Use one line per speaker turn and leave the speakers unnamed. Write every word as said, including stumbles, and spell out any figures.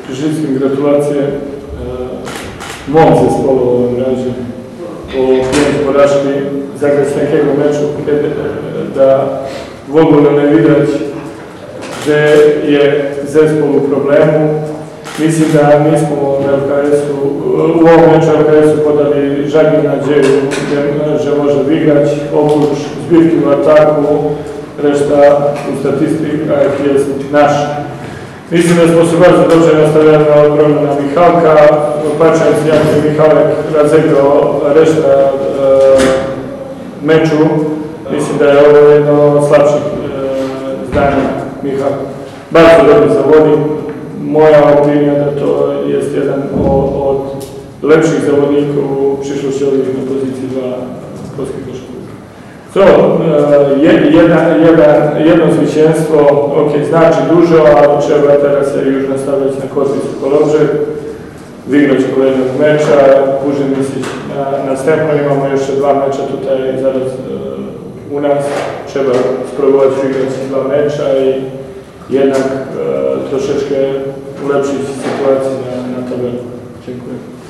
Križickim gratulacije mom zespolu u ovom rađu u Pijenc Poraški zagrad nekega meču da Vogole ne vidjeć da je zespol u problemu. Mislim da mi smo u ovom meču L K S-u podali žalju nadjeju že može igrać, oprócz zbirki u ataku, rešta u statistika je naš. Mislim da smo se bardzo dobrze nastavili na odbranu na Michalka, patrząc jak Michalek rozegrał resztę e, meczu, mislim da je ovo jedno od slabših e, zdanja Michal. Bardzo dobro zavodi, moja opinija da to jest jedan od lepših zavodnika u prišlosti ovih na poziciji dva polskih košarkaša. So, jedno zwycięstwo, ok, znači dužo, ali treba teraz se już nastaviti na korpus Kolovžek, vygrać kolejnog meča, Pužin mislić na, następno, imamo jeszcze dva meča tutaj zaraz uh, u nas, treba spróbować vygrać dva meča i jednak uh, troszeczkę ulepszyć sytuację na, na tabelu. Dziękuję.